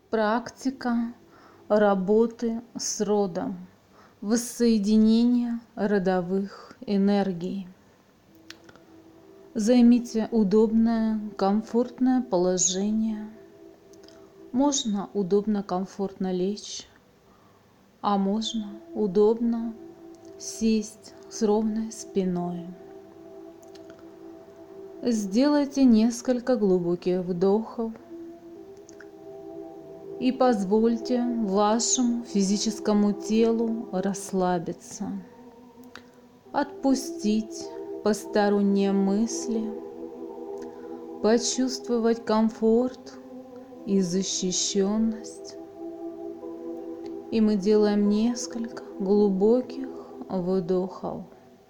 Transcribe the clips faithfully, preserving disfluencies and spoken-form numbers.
Практика работы с родом. Воссоединение родовых энергий. Займите удобное, комфортное положение. Можно удобно, комфортно лечь, а можно удобно сесть с ровной спиной. Сделайте несколько глубоких вдохов и позвольте вашему физическому телу расслабиться, отпустить посторонние мысли, почувствовать комфорт и защищенность. И мы делаем несколько глубоких вдохов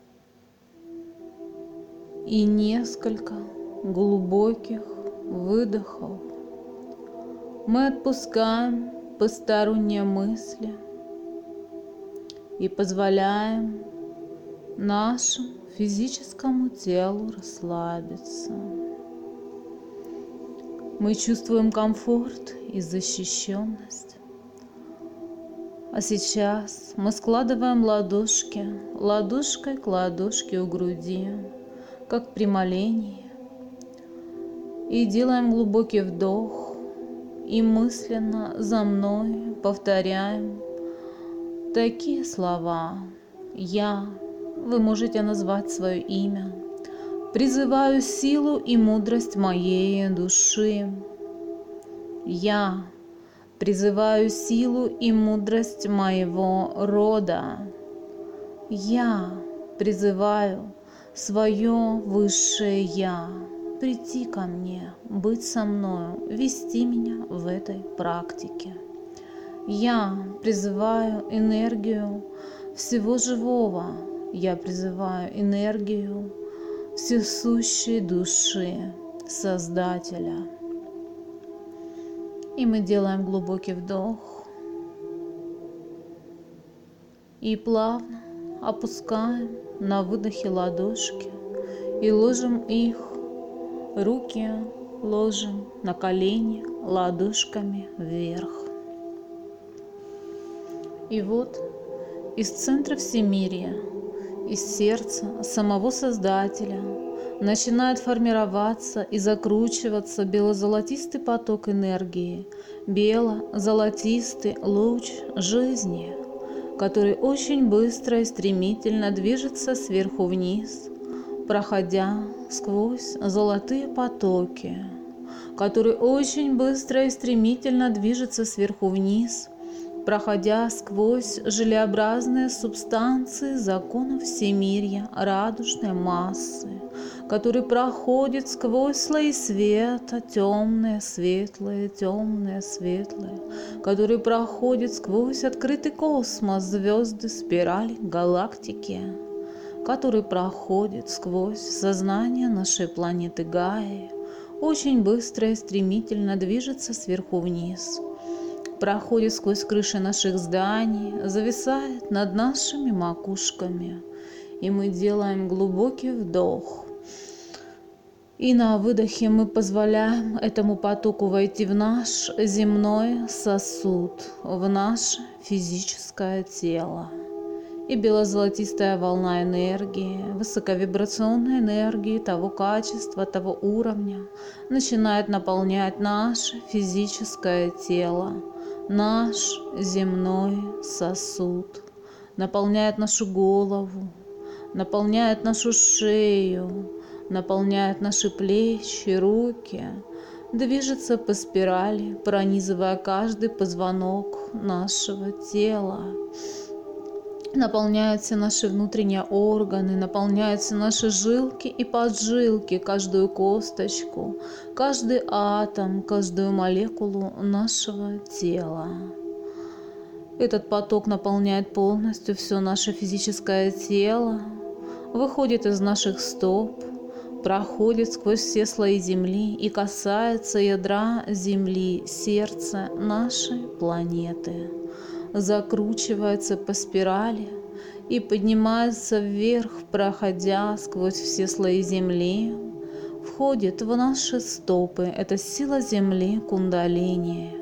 и несколько глубоких выдохов. Мы отпускаем посторонние мысли и позволяем нашему физическому телу расслабиться. Мы чувствуем комфорт и защищенность. А сейчас мы складываем ладошки ладошкой к ладошке у груди, как при молении, и делаем глубокий вдох. И мысленно за мной повторяем такие слова. Я, вы можете назвать свое имя, призываю силу и мудрость моей души. Я призываю силу и мудрость моего рода. Я призываю свое высшее Я прийти ко мне, быть со мною, вести меня в этой практике. Я призываю энергию всего живого. Я призываю энергию всесущей души Создателя. И мы делаем глубокий вдох и плавно опускаем на выдохе ладошки и ложим их, руки ложим на колени ладошками вверх. И вот из центра всемирья, из сердца самого Создателя начинает формироваться и закручиваться бело-золотистый поток энергии, бело-золотистый луч жизни, который очень быстро и стремительно движется сверху вниз, проходя сквозь золотые потоки, который очень быстро и стремительно движется сверху вниз, проходя сквозь желеобразные субстанции законов всемирья радужной массы, который проходит сквозь слои света, темные, светлые, темные, светлые, который проходит сквозь открытый космос, звезды, спирали, галактики, который проходит сквозь сознание нашей планеты Гаи, очень быстро и стремительно движется сверху вниз, проходит сквозь крыши наших зданий, зависает над нашими макушками. И мы делаем глубокий вдох. И на выдохе мы позволяем этому потоку войти в наш земной сосуд, в наше физическое тело. И бело-золотистая волна энергии, высоковибрационной энергии того качества, того уровня начинает наполнять наше физическое тело, наш земной сосуд, наполняет нашу голову, наполняет нашу шею, наполняет наши плечи, руки, движется по спирали, пронизывая каждый позвонок нашего тела. Наполняются наши внутренние органы, наполняются наши жилки и поджилки, каждую косточку, каждый атом, каждую молекулу нашего тела. Этот поток наполняет полностью все наше физическое тело, выходит из наших стоп, проходит сквозь все слои Земли и касается ядра Земли, сердца нашей планеты. Закручивается по спирали и поднимается вверх, проходя сквозь все слои земли, входит в наши стопы. Это сила земли кундалини.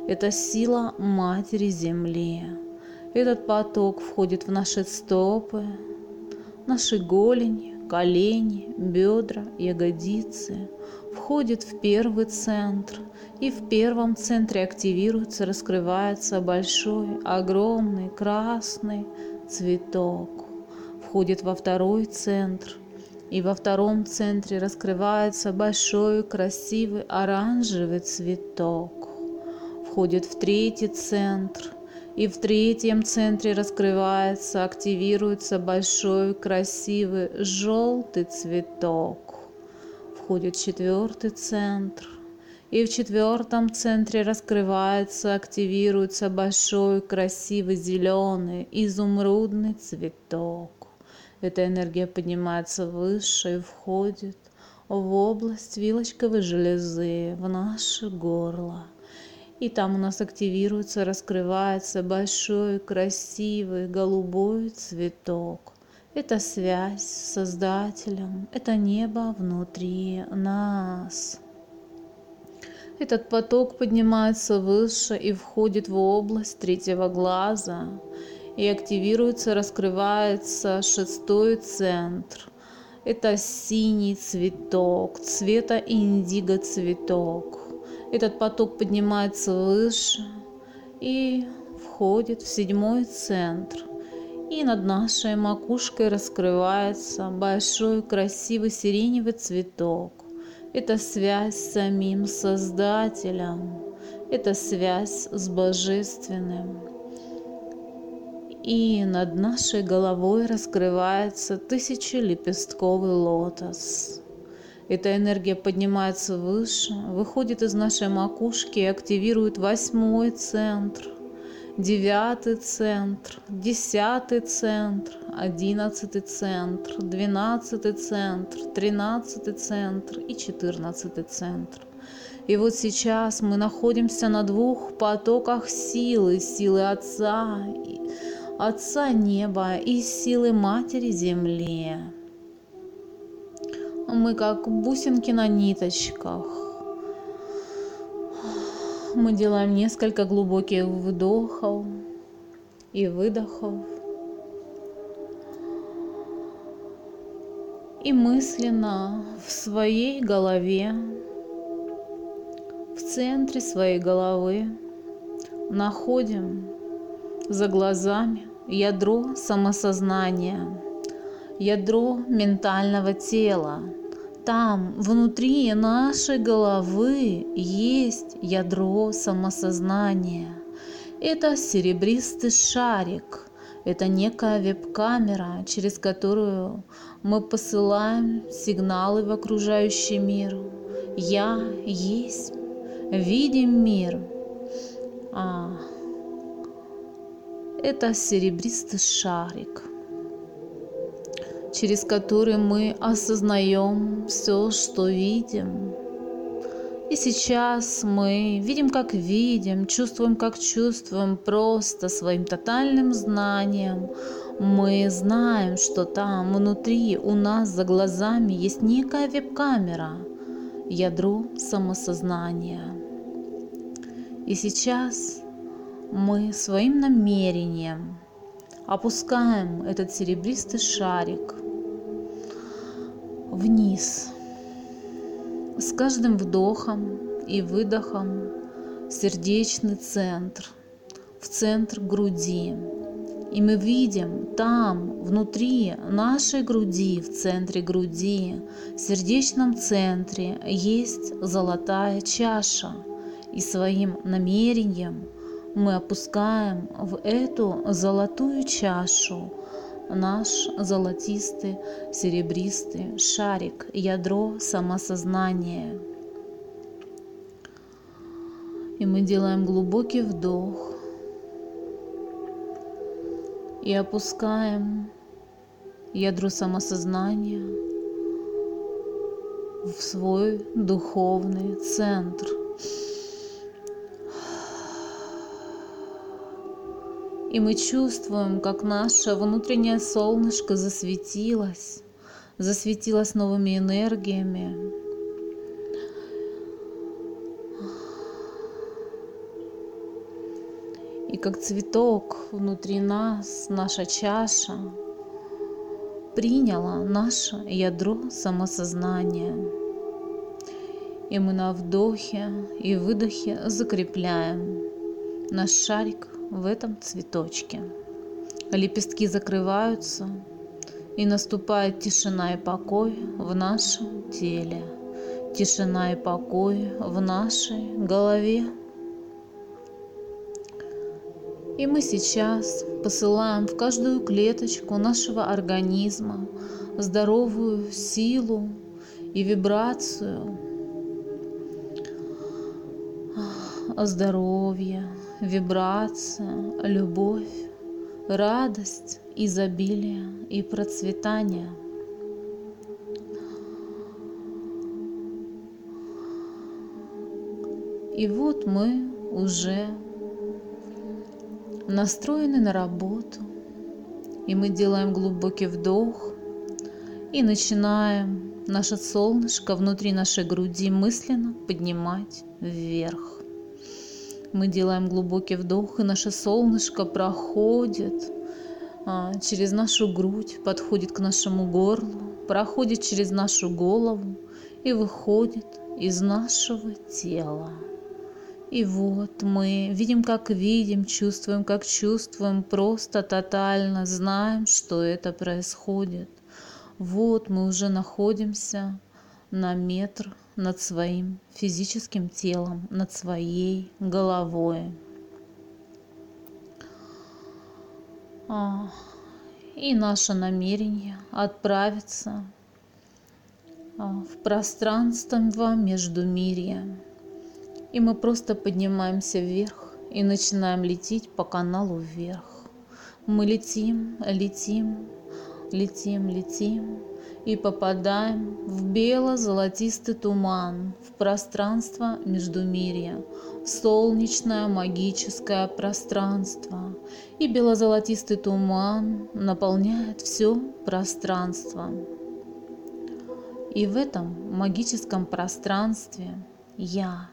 Это сила Матери Земли. Этот поток входит в наши стопы, наши голени, колени, бедра, ягодицы, входит в первый центр, и в первом центре активируется, раскрывается большой, огромный красный цветок. Входит во второй центр, и во втором центре раскрывается большой, красивый оранжевый цветок. Входит в третий центр, и в третьем центре раскрывается, активируется большой, красивый желтый цветок. Входит в четвертый центр, и в четвертом центре раскрывается, активируется большой, красивый зеленый, изумрудный цветок. Эта энергия поднимается выше и входит в область вилочковой железы, в наше горло. И там у нас активируется, раскрывается большой, красивый, голубой цветок. Это связь с Создателем, это небо внутри нас. Этот поток поднимается выше и входит в область третьего глаза. И активируется, раскрывается шестой центр. Это синий цветок, цвета индиго цветок. Этот поток поднимается выше и входит в седьмой центр. И над нашей макушкой раскрывается большой, красивый сиреневый цветок. Это связь с самим Создателем. Это связь с Божественным. И над нашей головой раскрывается тысячелепестковый лотос. Эта энергия поднимается выше, выходит из нашей макушки и активирует восьмой центр, девятый центр, десятый центр, одиннадцатый центр, двенадцатый центр, тринадцатый центр и четырнадцатый центр. И вот сейчас мы находимся на двух потоках силы, силы Отца, Отца Неба и силы Матери Земли. Мы как бусинки на ниточках. Мы делаем несколько глубоких вдохов и выдохов. И мысленно в своей голове, в центре своей головы находим за глазами ядро самосознания, ядро ментального тела. Там, внутри нашей головы, есть ядро самосознания. Это серебристый шарик. Это некая веб-камера, через которую мы посылаем сигналы в окружающий мир. Я есть, видим мир. А, это серебристый шарик, через который мы осознаем все, что видим. И сейчас мы видим, как видим, чувствуем, как чувствуем, просто своим тотальным знанием. Мы знаем, что там внутри у нас за глазами есть некая веб-камера, ядро самосознания. И сейчас мы своим намерением опускаем этот серебристый шарик вниз. С каждым вдохом и выдохом сердечный центр, в центр груди. И мы видим там, внутри нашей груди, в центре груди, в сердечном центре есть золотая чаша. И своим намерением мы опускаем в эту золотую чашу наш золотистый, серебристый шарик, ядро самосознания. И мы делаем глубокий вдох и опускаем ядро самосознания в свой духовный центр. И мы чувствуем, как наше внутреннее солнышко засветилось, засветилось новыми энергиями. И как цветок внутри нас, наша чаша приняла наше ядро самосознания. И мы на вдохе и выдохе закрепляем наш шарик в этом цветочке. Лепестки закрываются, и наступает тишина и покой в нашем теле, тишина и покой в нашей голове. И мы сейчас посылаем в каждую клеточку нашего организма здоровую силу и вибрацию, здоровье, вибрация, любовь, радость, изобилие и процветание. И вот мы уже настроены на работу, и мы делаем глубокий вдох и начинаем наше солнышко внутри нашей груди мысленно поднимать вверх. Мы делаем глубокий вдох, и наше солнышко проходит а, через нашу грудь, подходит к нашему горлу, проходит через нашу голову и выходит из нашего тела. И вот мы видим, как видим, чувствуем, как чувствуем, просто тотально знаем, что это происходит. Вот мы уже находимся на метр над своим физическим телом, над своей головой. И наше намерение отправиться в пространство междумирья. И мы просто поднимаемся вверх и начинаем лететь по каналу вверх. Мы летим, летим, летим, летим и попадаем в бело-золотистый туман, в пространство междумирья, в солнечное магическое пространство. И бело-золотистый туман наполняет все пространство. И в этом магическом пространстве я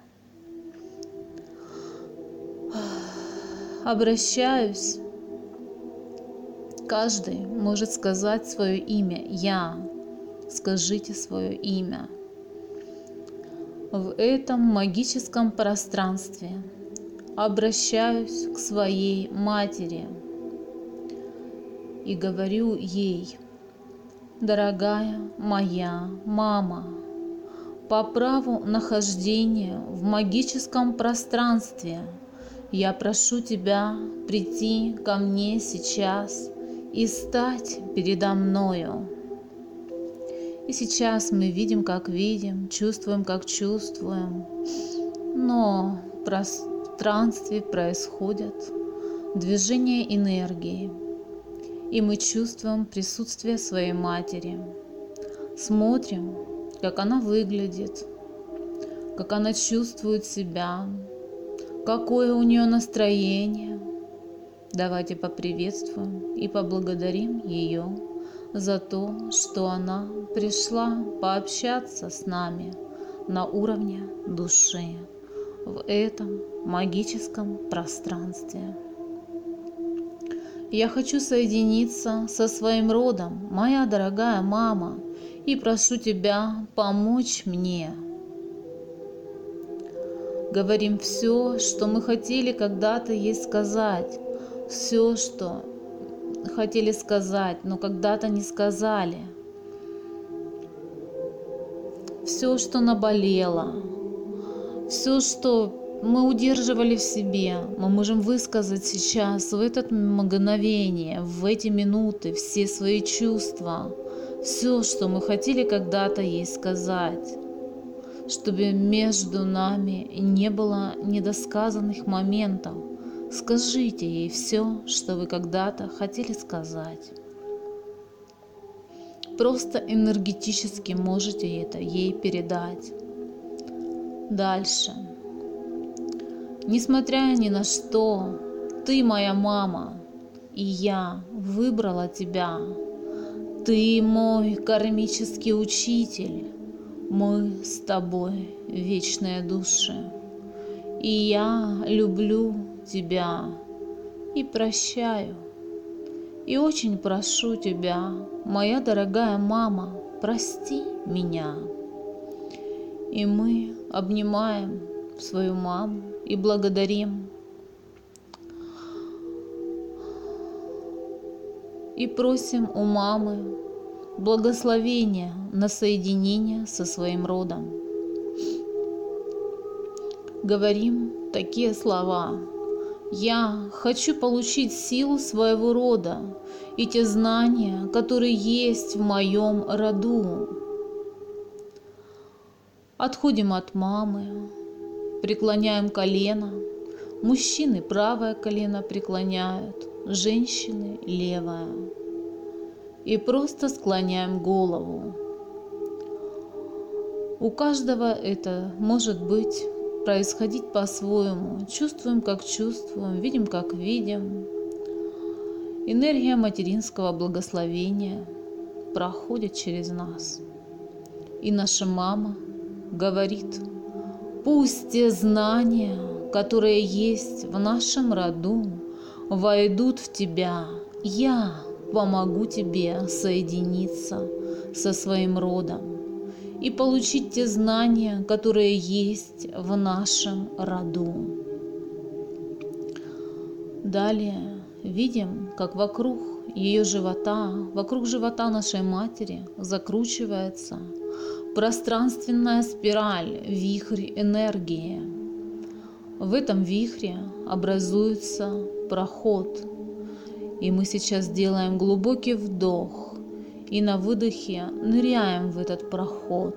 обращаюсь. Каждый может сказать свое имя. Я. Скажите свое имя. В этом магическом пространстве обращаюсь к своей матери и говорю ей: дорогая моя мама, по праву нахождения в магическом пространстве я прошу тебя прийти ко мне сейчас и стать передо мною. И сейчас мы видим, как видим, чувствуем, как чувствуем, но в пространстве происходит движение энергии, и мы чувствуем присутствие своей матери. Смотрим, как она выглядит, как она чувствует себя, какое у нее настроение. Давайте поприветствуем и поблагодарим ее за то, что она пришла пообщаться с нами на уровне души в этом магическом пространстве. Я хочу соединиться со своим родом, моя дорогая мама, и прошу тебя помочь мне. Говорим все, что мы хотели когда-то ей сказать, все, что хотели сказать, но когда-то не сказали. Все, что наболело, все, что мы удерживали в себе, мы можем высказать сейчас, в это мгновение, в эти минуты, все свои чувства, все, что мы хотели когда-то ей сказать, чтобы между нами не было недосказанных моментов. Скажите ей все, что вы когда-то хотели сказать. Просто энергетически можете это ей передать. Дальше. Несмотря ни на что, ты моя мама, и я выбрала тебя. Ты мой кармический учитель. Мы с тобой вечные души. И я люблю тебя, и прощаю. И очень прошу тебя, моя дорогая мама, прости меня. И мы обнимаем свою маму и благодарим. И просим у мамы благословения на соединение со своим родом. Говорим такие слова: «Я хочу получить силу своего рода и те знания, которые есть в моем роду». Отходим от мамы, преклоняем колено. Мужчины правое колено преклоняют, женщины левое. И просто склоняем голову. У каждого это может быть происходить по-своему. Чувствуем, как чувствуем, видим, как видим. Энергия материнского благословения проходит через нас. И наша мама говорит: пусть те знания, которые есть в нашем роду, войдут в тебя. Я помогу тебе соединиться со своим родом и получить те знания, которые есть в нашем роду. Далее видим, как вокруг ее живота, вокруг живота нашей матери закручивается пространственная спираль, вихрь энергии. В этом вихре образуется проход. И мы сейчас делаем глубокий вдох и на выдохе ныряем в этот проход.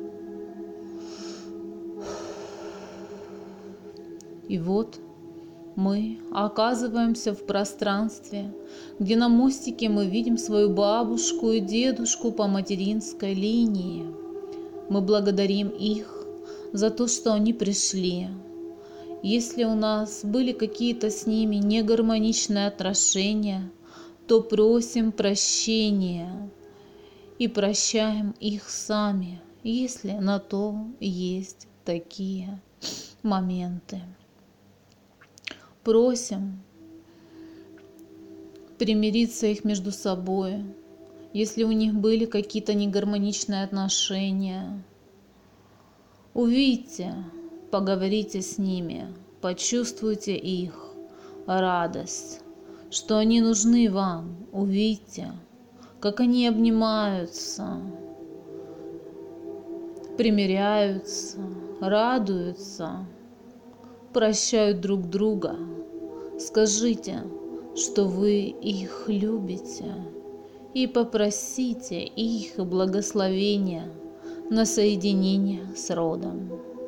И вот мы оказываемся в пространстве, где на мостике мы видим свою бабушку и дедушку по материнской линии. Мы благодарим их за то, что они пришли. Если у нас были какие-то с ними негармоничные отношения, то просим прощения и прощаем их сами, если на то есть такие моменты. Просим примириться их между собой, если у них были какие-то негармоничные отношения. Увидьте, поговорите с ними, почувствуйте их радость, что они нужны вам. Увидьте, как они обнимаются, примиряются, радуются, прощают друг друга. Скажите, что вы их любите, и попросите их благословения на соединение с родом.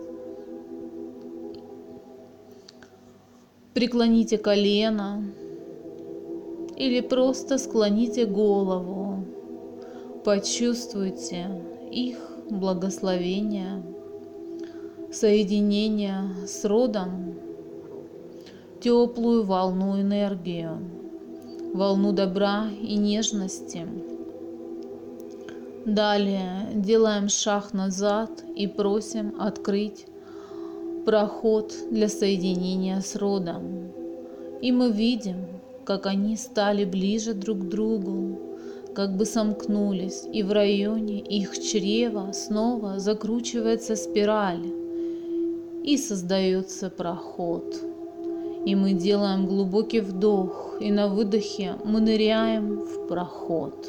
Преклоните колено или просто склоните голову. Почувствуйте их благословение, соединение с родом, теплую волну энергию, волну добра и нежности. Далее делаем шаг назад и просим открыть проход для соединения с родом. И мы видим, как они стали ближе друг к другу, как бы сомкнулись, и в районе их чрева снова закручивается спираль и создается проход. И мы делаем глубокий вдох, и на выдохе мы ныряем в проход.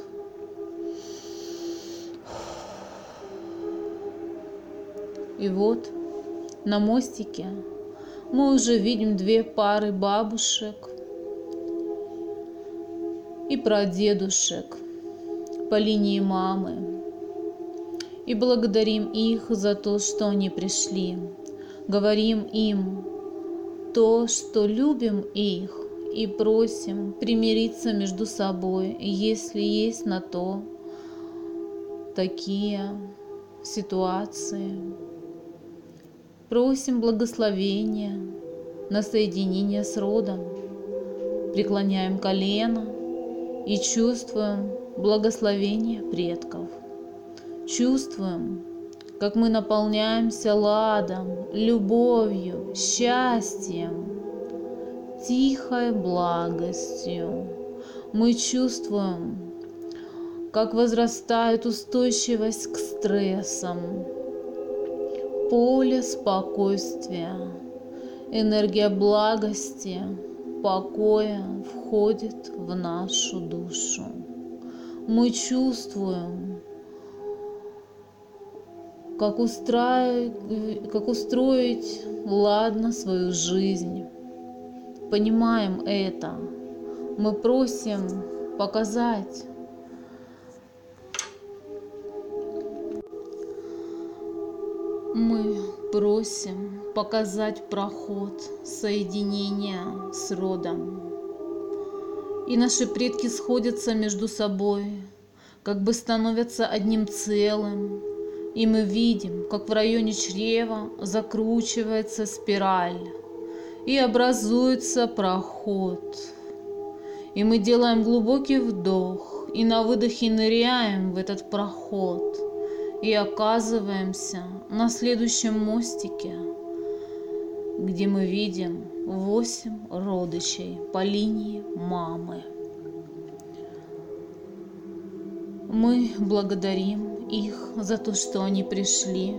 И вот на мостике мы уже видим две пары бабушек и прадедушек по линии мамы. И благодарим их за то, что они пришли. Говорим им то, что любим их, и просим примириться между собой, если есть на то такие ситуации. Просим благословения на соединение с родом. Преклоняем колено и чувствуем благословение предков. Чувствуем, как мы наполняемся ладом, любовью, счастьем, тихой благостью. Мы чувствуем, как возрастает устойчивость к стрессам, поле спокойствия, энергия благости, покоя входит в нашу душу. Мы чувствуем, как устроить, как устроить ладно свою жизнь. Понимаем это. Мы просим показать Мы просим показать проход соединения с родом. И наши предки сходятся между собой, как бы становятся одним целым. И мы видим, как в районе чрева закручивается спираль и образуется проход. И мы делаем глубокий вдох и на выдохе ныряем в этот проход. И оказываемся на следующем мостике, где мы видим восемь родичей по линии мамы. Мы благодарим их за то, что они пришли.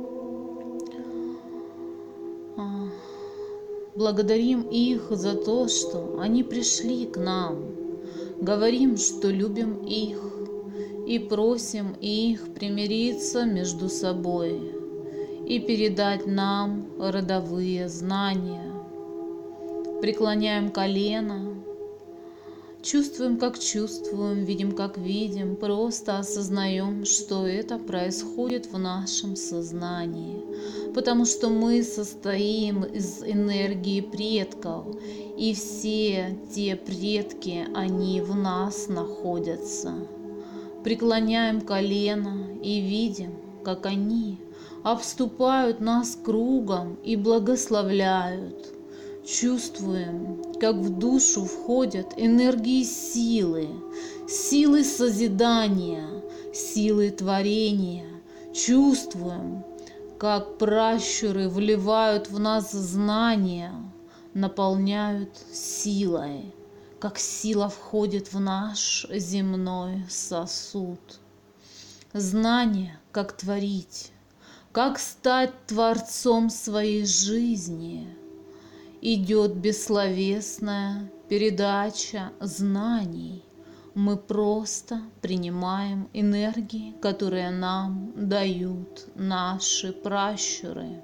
Благодарим их за то, что они пришли к нам. Говорим, что любим их. И просим их примириться между собой и передать нам родовые знания. Преклоняем колено, чувствуем, как чувствуем, видим, как видим, просто осознаем, что это происходит в нашем сознании, потому что мы состоим из энергии предков, и все те предки, они в нас находятся. Преклоняем колено и видим, как они обступают нас кругом и благословляют. Чувствуем, как в душу входят энергии силы, силы созидания, силы творения. Чувствуем, как пращуры вливают в нас знания, наполняют силой. Как сила входит в наш земной сосуд. Знание, как творить, как стать творцом своей жизни. Идет бессловесная передача знаний. Мы просто принимаем энергии, которые нам дают наши пращуры.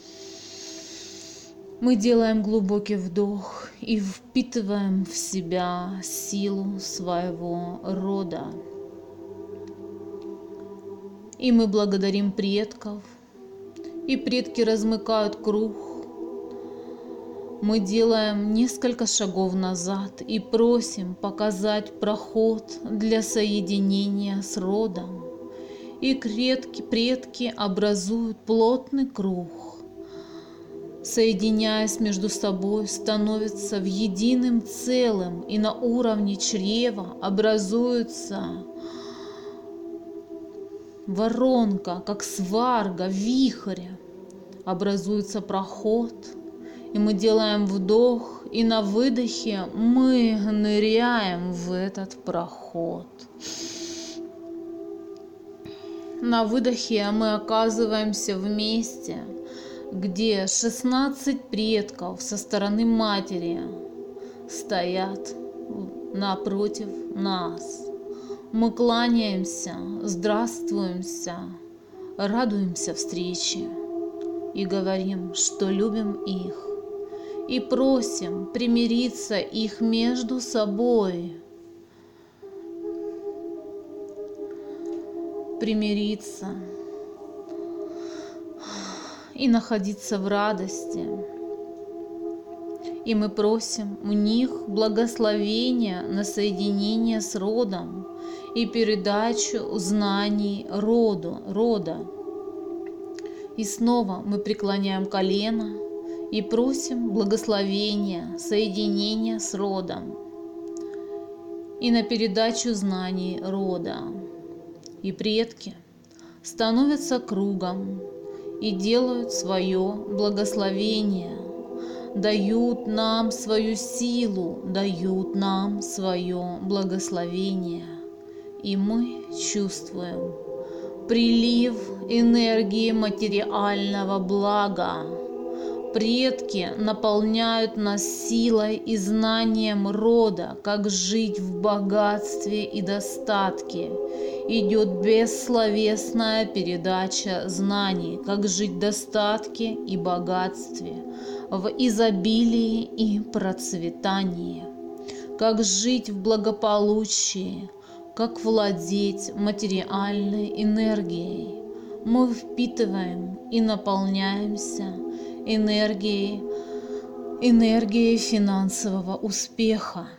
Мы делаем глубокий вдох и впитываем в себя силу своего рода. И мы благодарим предков, и предки размыкают круг. Мы делаем несколько шагов назад и просим показать проход для соединения с родом. И предки, предки образуют плотный круг. Соединяясь между собой, становятся в единым целым, и на уровне чрева образуется воронка, как сварга, вихрь. Образуется проход, и мы делаем вдох, и на выдохе мы ныряем в этот проход. На выдохе мы оказываемся в месте, где шестнадцать предков со стороны матери стоят напротив нас. Мы кланяемся, здравствуемся, радуемся встрече и говорим, что любим их, и просим примириться их между собой. Примириться и находиться в радости. И мы просим у них благословения на соединение с родом и передачу знаний роду, рода. И снова мы преклоняем колено и просим благословения, соединения с родом и на передачу знаний рода. И предки становятся кругом и делают свое благословение дают нам свою силу, дают нам свое благословение. И мы чувствуем прилив энергии материального блага. Предки наполняют нас силой и знанием рода, как жить в богатстве и достатке. Идет бессловесная передача знаний, как жить в достатке и богатстве, в изобилии и процветании, как жить в благополучии, как владеть материальной энергией. Мы впитываем и наполняемся энергией, энергией финансового успеха.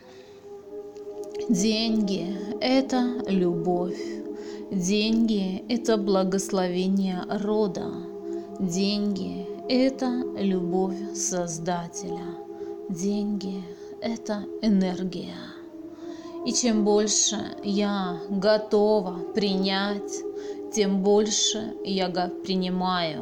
Деньги – это любовь. Деньги – это благословение рода. Деньги – это любовь Создателя. Деньги – это энергия. И чем больше я готова принять, тем больше я принимаю.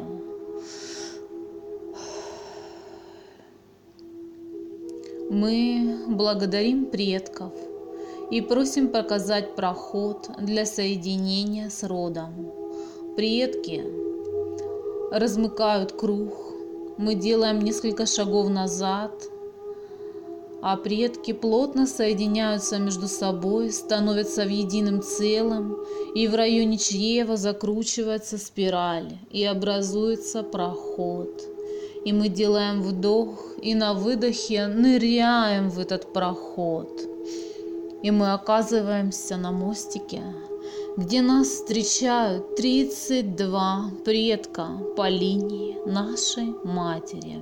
Мы благодарим предков и просим показать проход для соединения с родом. Предки размыкают круг, мы делаем несколько шагов назад, а предки плотно соединяются между собой, становятся в единым целым, и в районе чрева закручивается спираль и образуется проход. И мы делаем вдох, и на выдохе ныряем в этот проход. И мы оказываемся на мостике, где нас встречают тридцать два предка по линии нашей матери.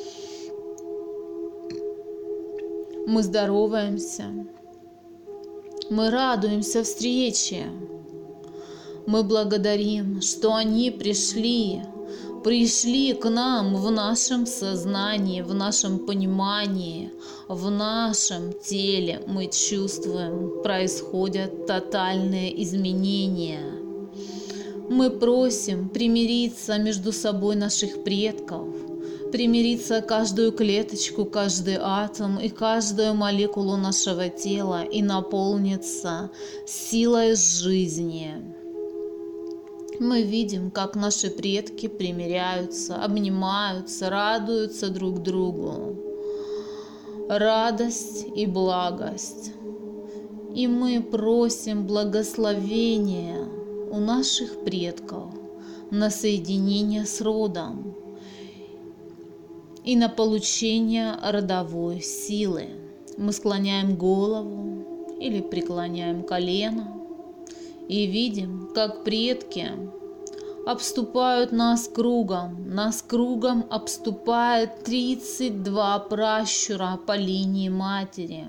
Мы здороваемся, мы радуемся встрече, мы благодарим, что они пришли, пришли к нам в нашем сознании, в нашем понимании, в нашем теле. Мы чувствуем, происходят тотальные изменения. Мы просим примириться между собой наших предков, примириться каждую клеточку, каждый атом и каждую молекулу нашего тела и наполниться силой жизни. Мы видим, как наши предки примиряются, обнимаются, радуются друг другу. Радость и благость. И мы просим благословения у наших предков на соединение с родом и на получение родовой силы. Мы склоняем голову или преклоняем колено и видим, как предки обступают нас кругом. Нас кругом обступает тридцать два пращура по линии матери.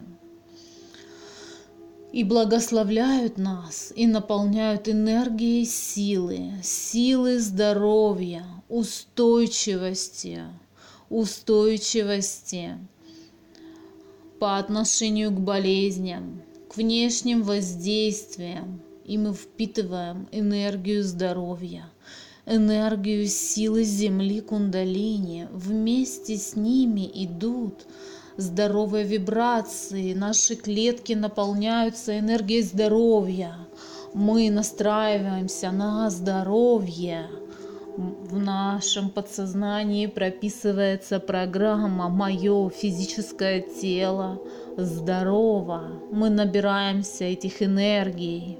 И благословляют нас, и наполняют энергией силы, силы здоровья, устойчивости, устойчивости по отношению к болезням, к внешним воздействиям. И мы впитываем энергию здоровья, энергию силы Земли кундалини. Вместе с ними идут здоровые вибрации. Наши клетки наполняются энергией здоровья. Мы настраиваемся на здоровье. В нашем подсознании прописывается программа «Мое физическое тело здорово». Мы набираемся этих энергий.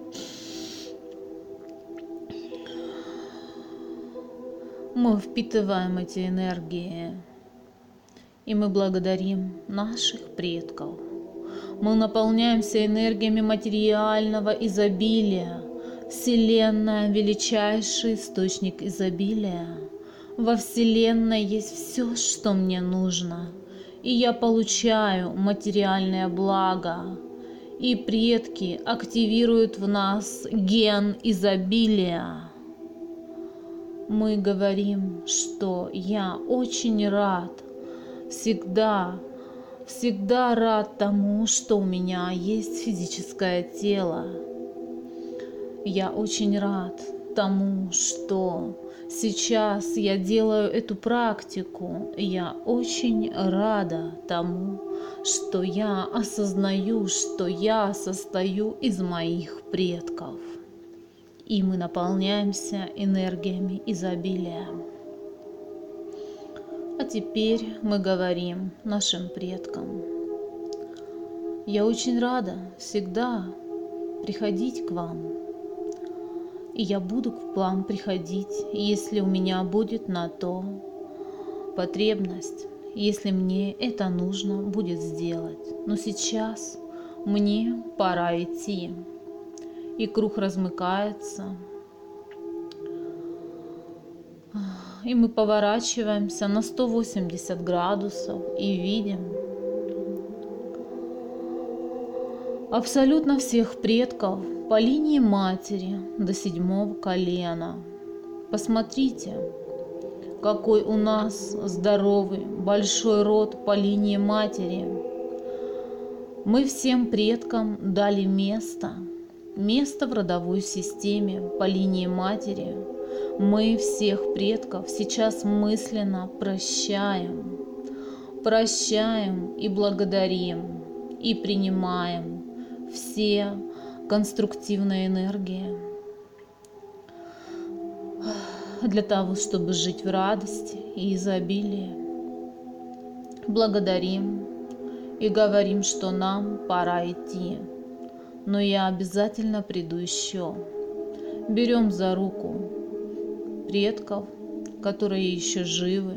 Мы впитываем эти энергии. И мы благодарим наших предков. Мы наполняемся энергиями материального изобилия. Вселенная – величайший источник изобилия. Во Вселенной есть все, что мне нужно. И я получаю материальное благо. И предки активируют в нас ген изобилия. Мы говорим, что я очень рад, всегда, всегда рад тому, что у меня есть физическое тело. Я очень рад тому, что сейчас я делаю эту практику. Я очень рада тому, что я осознаю, что я состою из моих предков. И мы наполняемся энергиями изобилия. А теперь мы говорим нашим предкам: я очень рада всегда приходить к вам. И я буду к вам приходить, если у меня будет на то потребность, если мне это нужно будет сделать. Но сейчас мне пора идти. И круг размыкается. И мы поворачиваемся на сто восемьдесят градусов и видим абсолютно всех предков по линии матери до седьмого колена. Посмотрите, какой у нас здоровый большой род по линии матери. Мы всем предкам дали место, место в родовой системе по линии матери. Мы всех предков сейчас мысленно прощаем, прощаем и благодарим, и принимаем все конструктивные энергии для того, чтобы жить в радости и изобилии. Благодарим и говорим, что нам пора идти, но я обязательно приду еще. Берем за руку предков, которые еще живы,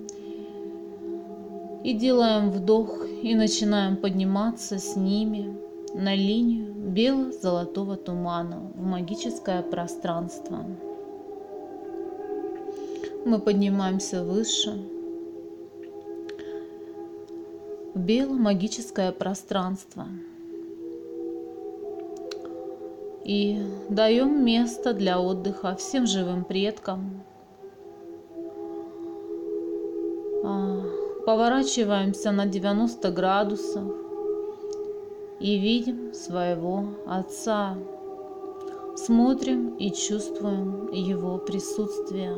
и делаем вдох и начинаем подниматься с ними на линию бело-золотого тумана в магическое пространство. Мы поднимаемся выше в бело-магическое пространство и даем место для отдыха всем живым предкам. Поворачиваемся на девяносто градусов и видим своего Отца. Смотрим и чувствуем Его присутствие.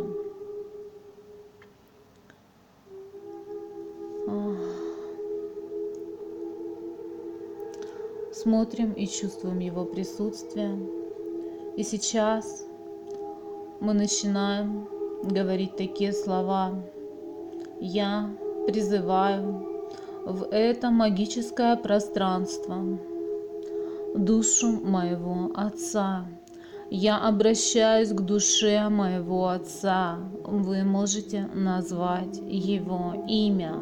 Смотрим и чувствуем Его присутствие. И сейчас мы начинаем говорить такие слова: я призываю в это магическое пространство душу моего Отца. Я обращаюсь к душе моего Отца. Вы можете назвать Его имя.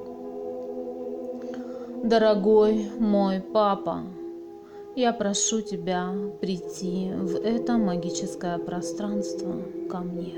Дорогой мой Папа, я прошу Тебя прийти в это магическое пространство ко мне.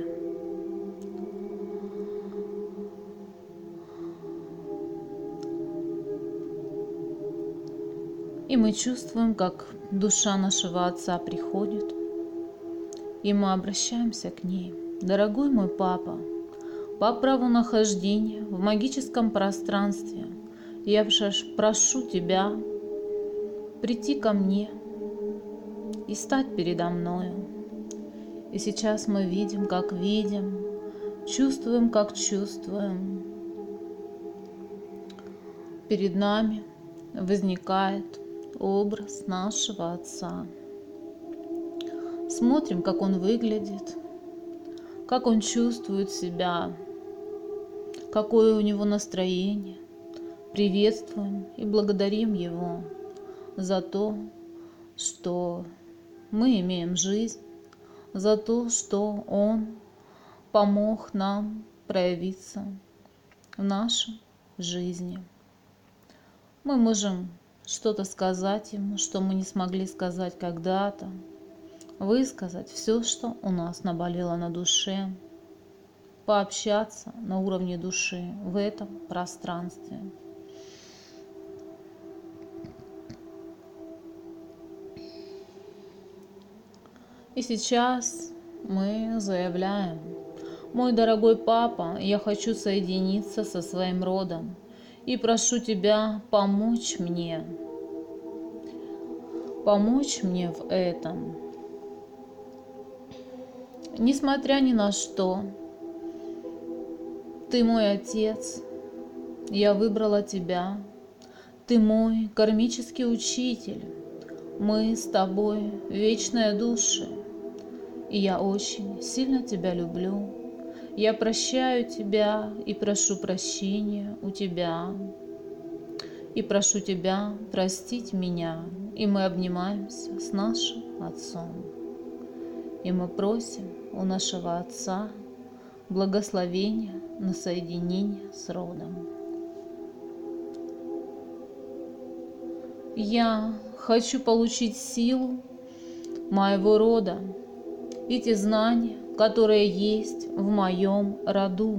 И мы чувствуем, как душа нашего Отца приходит, и мы обращаемся к ней. Дорогой мой Папа, по праву нахождения в магическом пространстве я прошу Тебя прийти ко мне и стать передо мною. И сейчас мы видим, как видим, чувствуем, как чувствуем. Перед нами возникает образ нашего Отца. Смотрим, как Он выглядит, как Он чувствует себя, какое у него настроение. Приветствуем и благодарим Его за то, что мы имеем жизнь, за то, что Он помог нам проявиться в нашей жизни. Мы можем что-то сказать Ему, что мы не смогли сказать когда-то, высказать все, что у нас наболело на душе, пообщаться на уровне души в этом пространстве. И сейчас мы заявляем: мой дорогой Папа, я хочу соединиться со своим родом и прошу Тебя помочь мне, помочь мне в этом. несмотря ни на что. Ты мой отец, я выбрала тебя. Ты мой кармический учитель. Мы с тобой вечные души. И я очень сильно тебя люблю. Я прощаю тебя и прошу прощения у тебя. И прошу тебя простить меня. И мы обнимаемся с нашим Отцом. И мы просим у нашего Отца благословения на соединение с родом. Я хочу получить силу моего рода и те знания, которые есть в моем роду.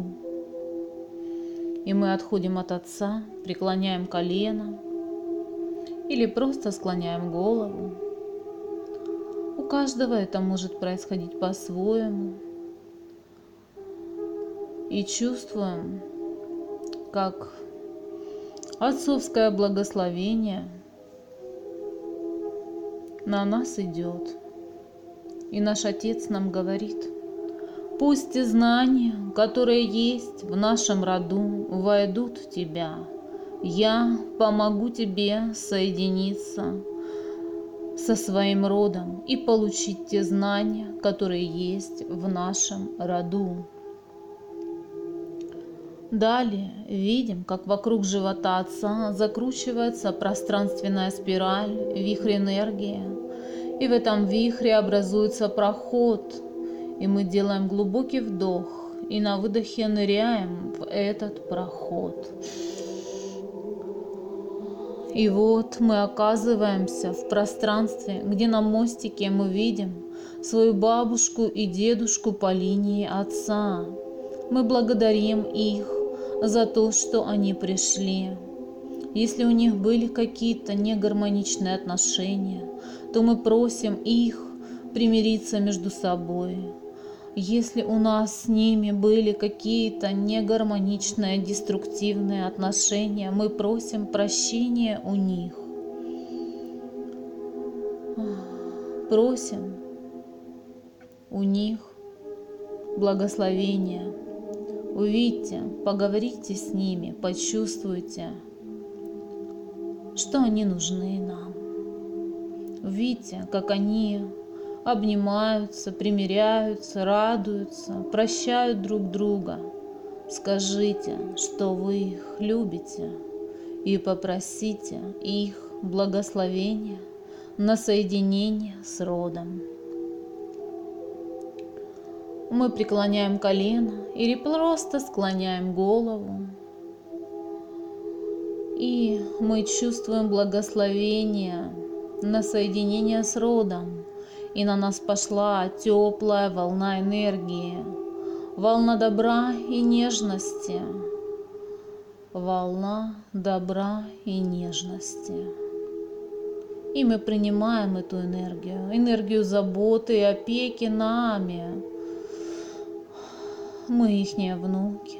И мы отходим от Отца, преклоняем колено или просто склоняем голову. У каждого это может происходить по-своему. И чувствуем, как отцовское благословение на нас идет. И наш Отец нам говорит: пусть те знания, которые есть в нашем роду, войдут в тебя. Я помогу тебе соединиться со своим родом и получить те знания, которые есть в нашем роду. Далее видим, как вокруг живота Отца закручивается пространственная спираль, вихрь энергии. И в этом вихре образуется проход. И мы делаем глубокий вдох. И на выдохе ныряем в этот проход. И вот мы оказываемся в пространстве, где на мостике мы видим свою бабушку и дедушку по линии Отца. Мы благодарим их за то, что они пришли. Если у них были какие-то негармоничные отношения, то мы просим их примириться между собой. Если у нас с ними были какие-то негармоничные, деструктивные отношения, мы просим прощения у них. Просим у них благословения. Увидьте, поговорите с ними, почувствуйте, что они нужны нам. Увидьте, как они обнимаются, примиряются, радуются, прощают друг друга. Скажите, что вы их любите, и попросите их благословения на соединение с родом. Мы преклоняем колено или просто склоняем голову. И мы чувствуем благословение на соединение с родом. И на нас пошла теплая волна энергии, волна добра и нежности. Волна добра и нежности. И мы принимаем эту энергию, энергию заботы и опеки нами. Мы ихние внуки.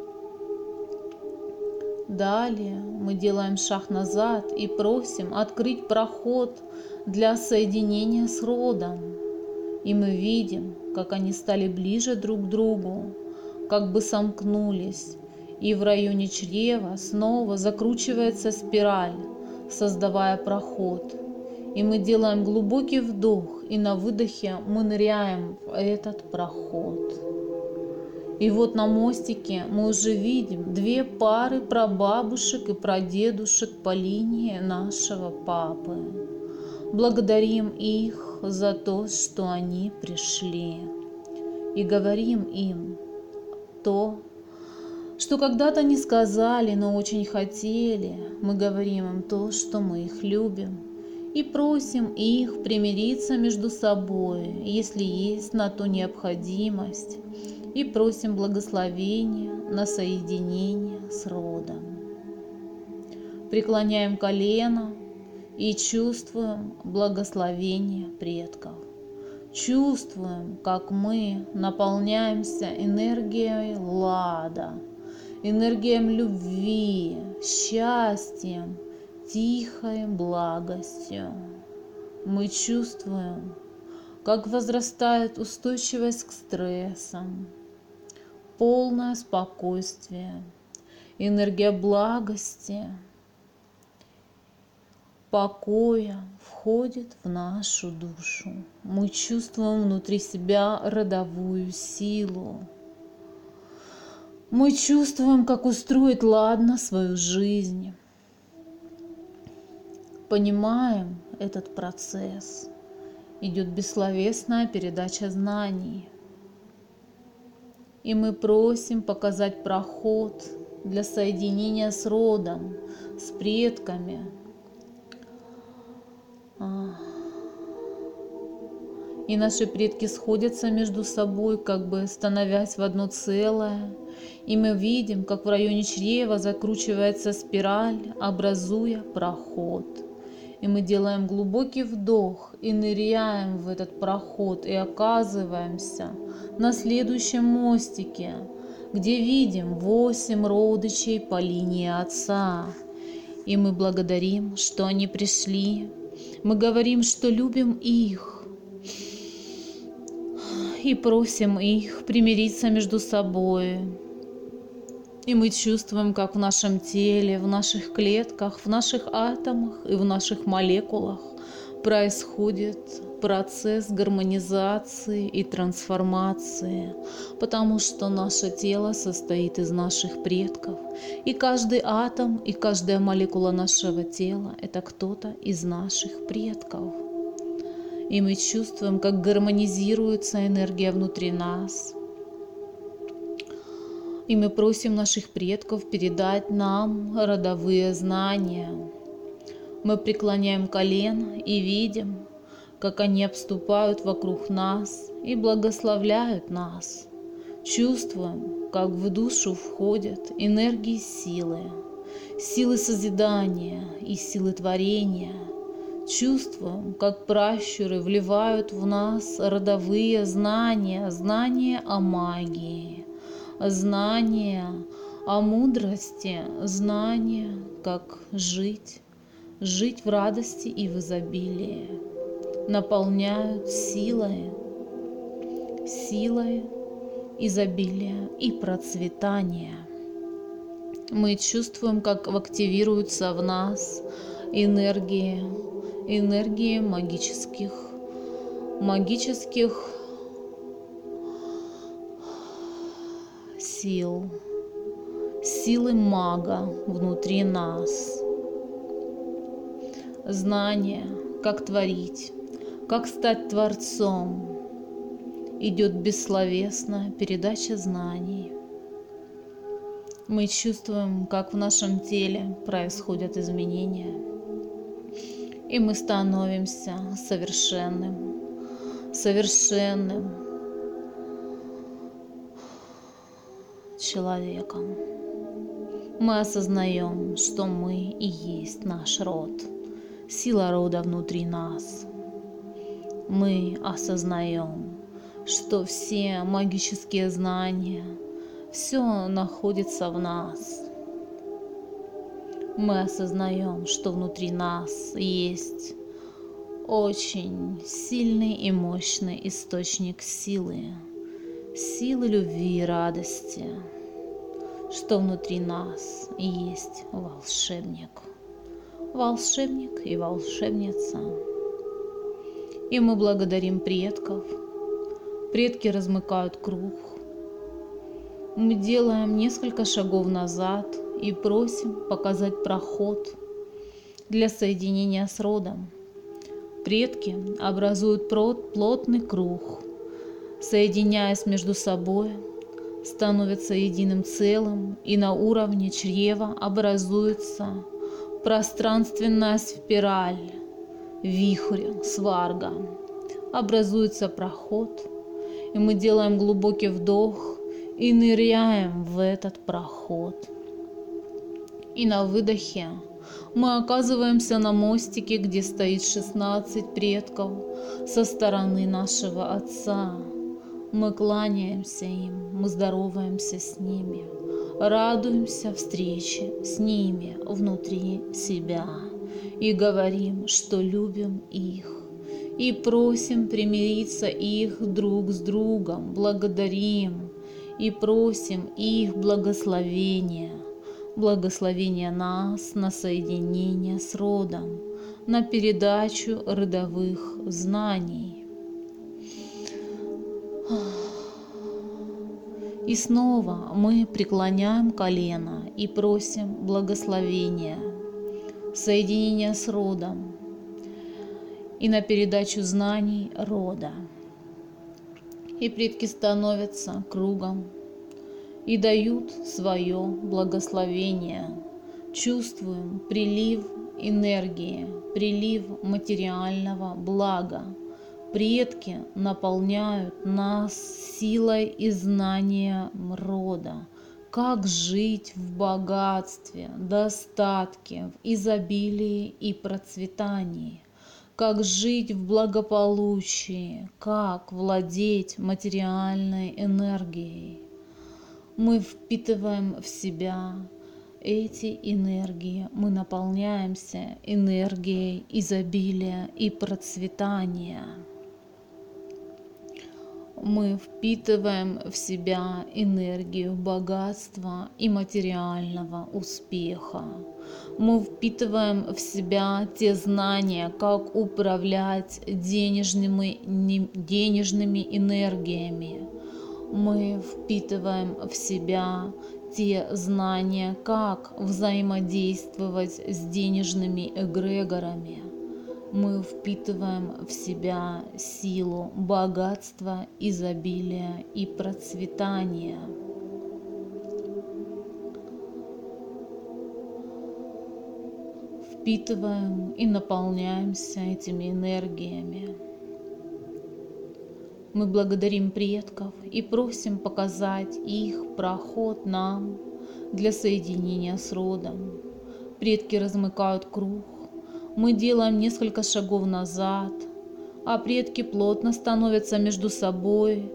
Далее мы делаем шаг назад и просим открыть проход для соединения с родом. И мы видим, как они стали ближе друг к другу, как бы сомкнулись. И в районе чрева снова закручивается спираль, создавая проход. И мы делаем глубокий вдох, и на выдохе мы ныряем в этот проход. И вот на мостике мы уже видим две пары прабабушек и прадедушек по линии нашего папы. Благодарим их за то, что они пришли. И говорим им то, что когда-то не сказали, но очень хотели. Мы говорим им то, что мы их любим. И просим их примириться между собой, если есть на то необходимость. И просим благословения на соединение с родом. Преклоняем колено и чувствуем благословение предков. Чувствуем, как мы наполняемся энергией лада, энергией любви, счастьем, тихой благостью. Мы чувствуем, как возрастает устойчивость к стрессам, полное спокойствие, энергия благости, покоя входит в нашу душу. Мы чувствуем внутри себя родовую силу. Мы чувствуем, как устроить ладно свою жизнь. Понимаем этот процесс. Идет бессловесная передача знаний. И мы просим показать проход для соединения с родом, с предками. И наши предки сходятся между собой, как бы становясь в одно целое. И мы видим, как в районе чрева закручивается спираль, образуя проход. И мы делаем глубокий вдох и ныряем в этот проход и оказываемся на следующем мостике, где видим восемь родичей по линии отца. И мы благодарим, что они пришли. Мы говорим, что любим их. И просим их примириться между собой. И мы чувствуем, как в нашем теле, в наших клетках, в наших атомах и в наших молекулах происходит процесс гармонизации и трансформации, потому что наше тело состоит из наших предков. И каждый атом и каждая молекула нашего тела – это кто-то из наших предков. И мы чувствуем, как гармонизируется энергия внутри нас. И мы просим наших предков передать нам родовые знания. Мы преклоняем колено и видим, как они обступают вокруг нас и благословляют нас. Чувствуем, как в душу входят энергии силы, силы созидания и силы творения. Чувствуем, как пращуры вливают в нас родовые знания, знания о магии, знания о мудрости, знания, как жить, жить в радости и в изобилии. Наполняют силой, силой изобилия и процветания. Мы чувствуем, как активируются в нас энергии, энергии магических, магических сил, силы мага внутри нас. Знание, как творить, как стать творцом. Идет бессловесная передача знаний. Мы чувствуем, как в нашем теле происходят изменения. И мы становимся совершенным, совершенным человеком. Мы осознаем, что мы и есть наш род, сила рода внутри нас. Мы осознаем, что все магические знания, все находится в нас. Мы осознаем, что внутри нас есть очень сильный и мощный источник силы, силы любви и радости, что внутри нас есть волшебник, волшебник и волшебница. И мы благодарим предков. Предки размыкают круг. Мы делаем несколько шагов назад и просим показать проход для соединения с родом. Предки образуют плотный круг, соединяясь между собой, становятся единым целым, и на уровне чрева образуется пространственная спираль, вихрь, сварга. Образуется проход, и мы делаем глубокий вдох и ныряем в этот проход. И на выдохе мы оказываемся на мостике, где стоит шестнадцать предков со стороны нашего Отца. Мы кланяемся им, мы здороваемся с ними, радуемся встрече с ними внутри себя и говорим, что любим их. и просим примириться их друг с другом, благодарим и просим их благословения, благословения нас на соединение с родом, на передачу родовых знаний. И снова мы преклоняем колено и просим благословения, соединения с родом и на передачу знаний рода. И предки становятся кругом и дают свое благословение. Чувствуем прилив энергии, прилив материального блага. Предки наполняют нас силой и знанием рода, как жить в богатстве, достатке, в изобилии и процветании, как жить в благополучии, как владеть материальной энергией. Мы впитываем в себя эти энергии, мы наполняемся энергией изобилия и процветания. Мы впитываем в себя энергию богатства и материального успеха. Мы впитываем в себя те знания, как управлять денежными, денежными энергиями. Мы впитываем в себя те знания, как взаимодействовать с денежными эгрегорами. Мы впитываем в себя силу богатства, изобилия и процветания. Впитываем и наполняемся этими энергиями. Мы благодарим предков и просим показать их проход нам для соединения с родом. Предки размыкают круг. Мы делаем несколько шагов назад, а предки плотно становятся между собой,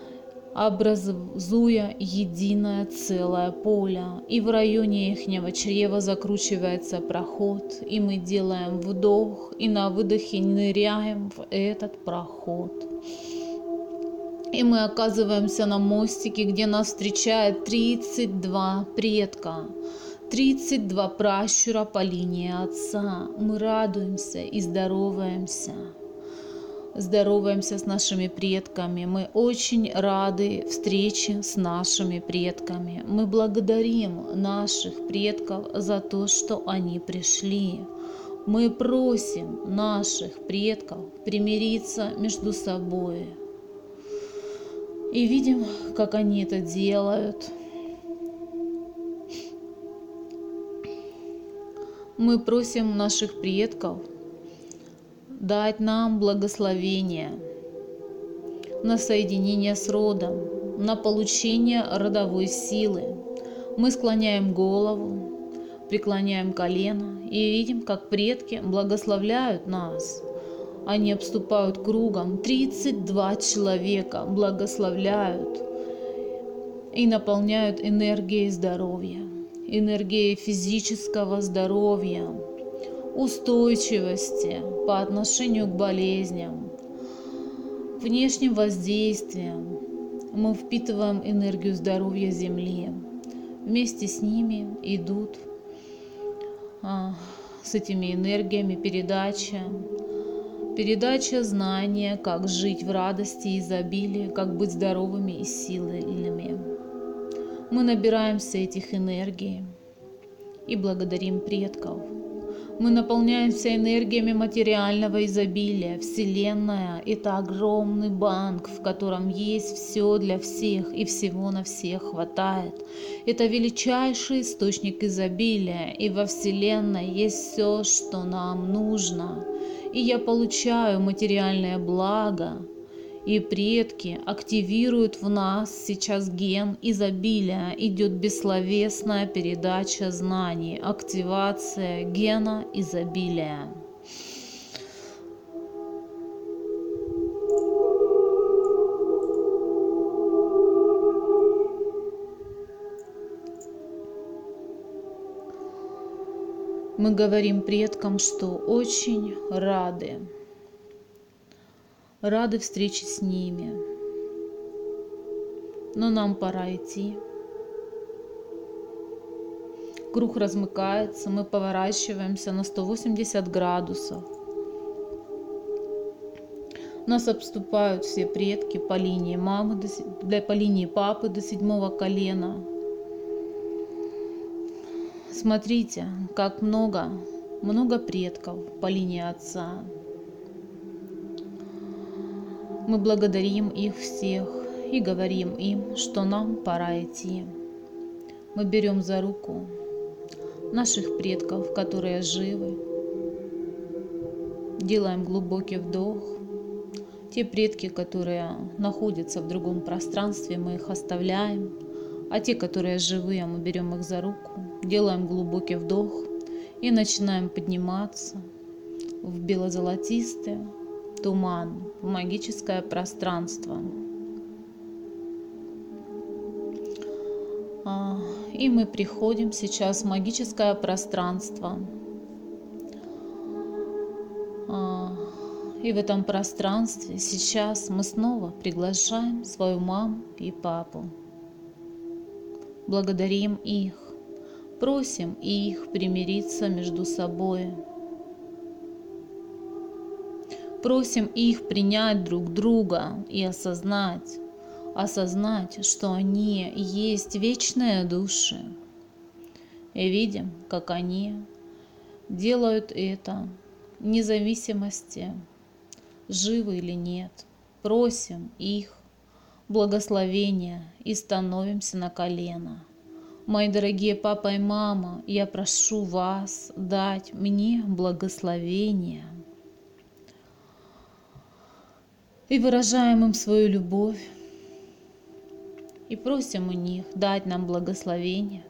образуя единое целое поле. И в районе ихнего чрева закручивается проход, и мы делаем вдох, и на выдохе ныряем в этот проход. И мы оказываемся на мостике, где нас встречает тридцать два предка. тридцать два пращура по линии отца. Мы радуемся и здороваемся. Здороваемся с нашими предками. Мы очень рады встрече с нашими предками. Мы благодарим наших предков за то, что они пришли. Мы просим наших предков примириться между собой. И видим, как они это делают. Мы просим наших предков дать нам благословение на соединение с родом, на получение родовой силы. Мы склоняем голову, преклоняем колено и видим, как предки благословляют нас. Они обступают кругом, тридцать два человека благословляют и наполняют энергией здоровья, энергией физического здоровья, устойчивости по отношению к болезням, внешним воздействием. Мы впитываем энергию здоровья Земли. Вместе с ними идут а, с этими энергиями передача, передача знания, как жить в радости и изобилии, как быть здоровыми и сильными. Мы набираемся этих энергий и благодарим предков. Мы наполняемся энергиями материального изобилия. Вселенная – это огромный банк, в котором есть все для всех и всего на всех хватает. Это величайший источник изобилия, и во Вселенной есть все, что нам нужно. И я получаю материальное благо, и предки активируют в нас сейчас ген изобилия. Идет бессловесная передача знаний, активация гена изобилия. Мы говорим предкам, что очень рады рады встрече с ними. Но нам пора идти. Круг размыкается, мы поворачиваемся на сто восемьдесят градусов. Нас обступают все предки по линии мамы, до, по линии папы до седьмого колена. Смотрите, как много, много предков по линии отца. Мы благодарим их всех и говорим им, что нам пора идти. Мы берем за руку наших предков, которые живы. Делаем глубокий вдох. Те предки, которые находятся в другом пространстве, мы их оставляем. А те, которые живые, мы берем их за руку, делаем глубокий вдох и начинаем подниматься в бело-золотистый туман, в магическое пространство. И мы приходим сейчас в магическое пространство. И в этом пространстве сейчас мы снова приглашаем свою маму и папу. Благодарим их, просим их примириться между собой. Просим их принять друг друга и осознать, осознать, что они есть вечные души. И видим, как они делают это вне зависимости, живы или нет. Просим их благословения и становимся на колено. Мои дорогие папа и мама, я прошу вас дать мне благословение. И выражаем им свою любовь. И просим у них дать нам благословение.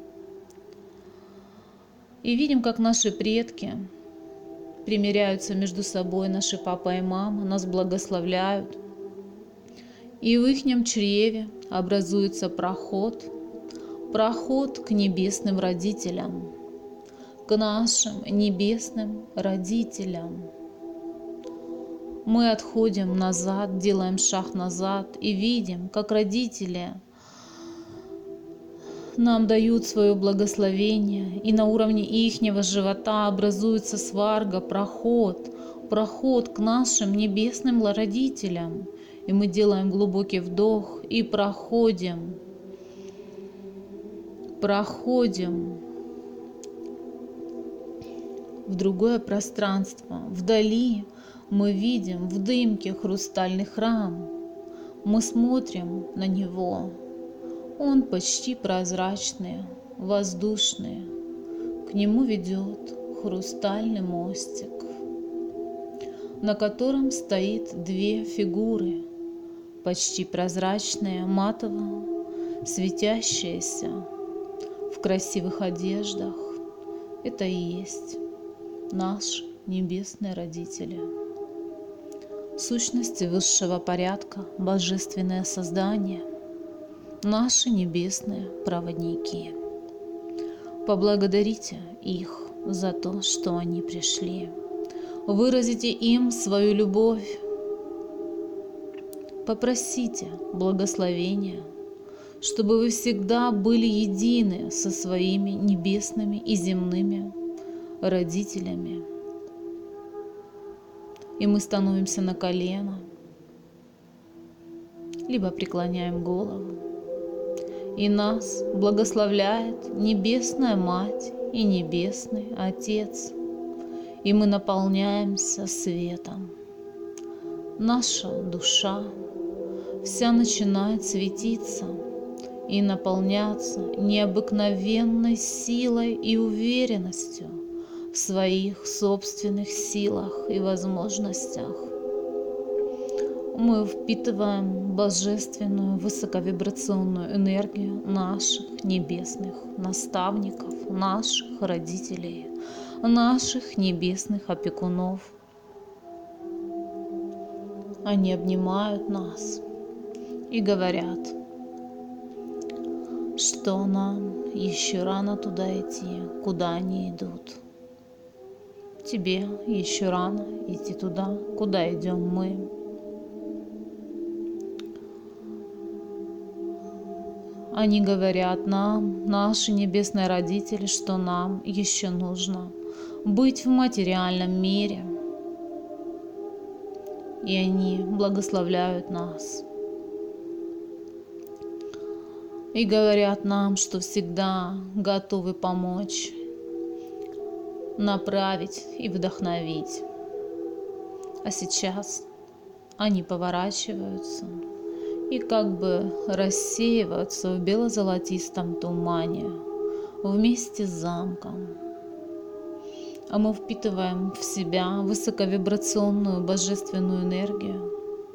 И видим, как наши предки примиряются между собой, наши папа и мама, нас благословляют. И в ихнем чреве образуется проход, проход к небесным родителям, к нашим небесным родителям. Мы отходим назад, делаем шаг назад и видим, как родители нам дают свое благословение, и на уровне ихнего живота образуется сварга, проход, проход к нашим небесным родителям. И мы делаем глубокий вдох и проходим, проходим в другое пространство. Вдали мы видим в дымке хрустальный храм. Мы смотрим на него. Он почти прозрачный, воздушный. К нему ведет хрустальный мостик, на котором стоит две фигуры, почти прозрачные, матово светящиеся, в красивых одеждах. Это и есть наши небесные родители. Сущности высшего порядка, божественное создание, наши небесные проводники. Поблагодарите их за то, что они пришли. Выразите им свою любовь. Попросите благословения, чтобы вы всегда были едины со своими небесными и земными родителями. И мы становимся на колено, либо преклоняем голову. И нас благословляет Небесная Мать и Небесный Отец. И мы наполняемся светом. Наша душа вся начинает светиться и наполняться необыкновенной силой и уверенностью в своих собственных силах и возможностях. Мы впитываем божественную высоковибрационную энергию наших небесных наставников, наших родителей, наших небесных опекунов. Они обнимают нас и говорят, что нам еще рано туда идти, куда они идут. Тебе еще рано идти туда, куда идем мы. Они говорят нам, наши небесные родители, что нам еще нужно быть в материальном мире. И они благословляют нас. И говорят нам, что всегда готовы помочь, направить и вдохновить. А сейчас они поворачиваются и как бы рассеиваются в бело-золотистом тумане вместе с замком. А мы впитываем в себя высоковибрационную божественную энергию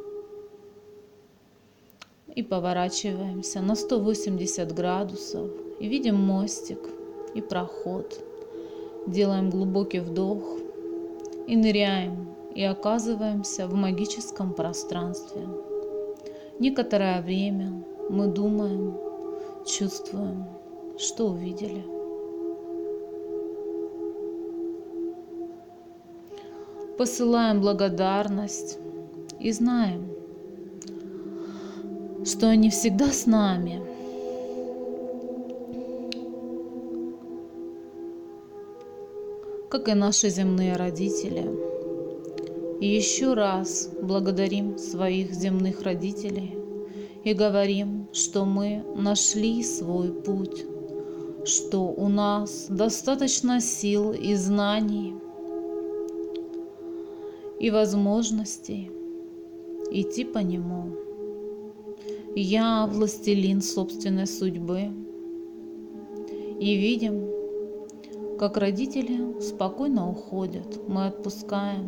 и поворачиваемся на сто восемьдесят градусов и видим мостик и проход. Делаем глубокий вдох и ныряем, и оказываемся в магическом пространстве. Некоторое время мы думаем, чувствуем, что увидели. Посылаем благодарность и знаем, что они всегда с нами. Как и наши земные родители. И еще раз благодарим своих земных родителей и говорим, что мы нашли свой путь, что у нас достаточно сил и знаний и возможностей идти по нему. Я властелин собственной судьбы. И видим, как родители спокойно уходят, мы отпускаем.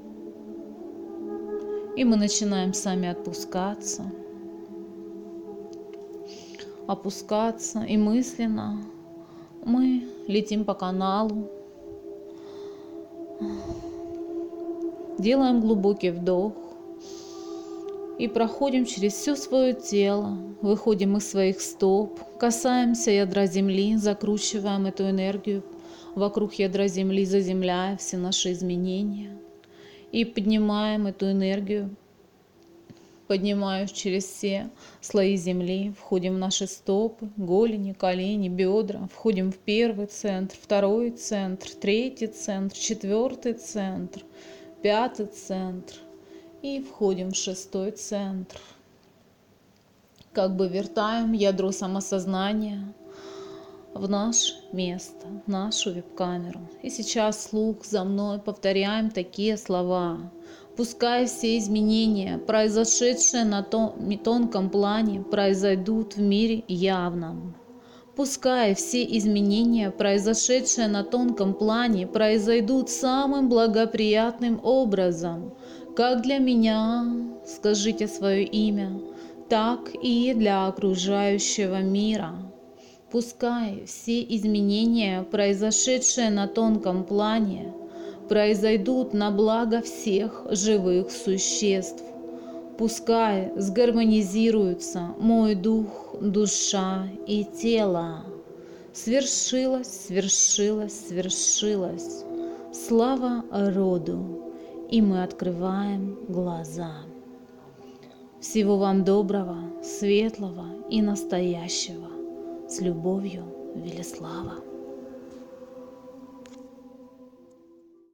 И мы начинаем сами отпускаться, опускаться, и мысленно мы летим по каналу, делаем глубокий вдох и проходим через все свое тело, выходим из своих стоп, касаемся ядра Земли, закручиваем эту энергию вокруг ядра Земли, заземляя все наши изменения. И поднимаем эту энергию, поднимаем через все слои Земли, входим в наши стопы, голени, колени, бедра, входим в первый центр, второй центр, третий центр, четвертый центр, пятый центр и входим в шестой центр. Как бы вертаем ядро самосознания в наше место, в нашу веб-камеру. И сейчас вслух за мной повторяем такие слова. Пускай все изменения, произошедшие на тонком плане, произойдут в мире явном. Пускай все изменения, произошедшие на тонком плане, произойдут самым благоприятным образом, как для меня, скажите свое имя, так и для окружающего мира. Пускай все изменения, произошедшие на тонком плане, произойдут на благо всех живых существ. Пускай сгармонизируются мой дух, душа и тело. Свершилось, свершилось, свершилось. Слава роду! И мы открываем глаза. Всего вам доброго, светлого и настоящего. С любовью, Велислава.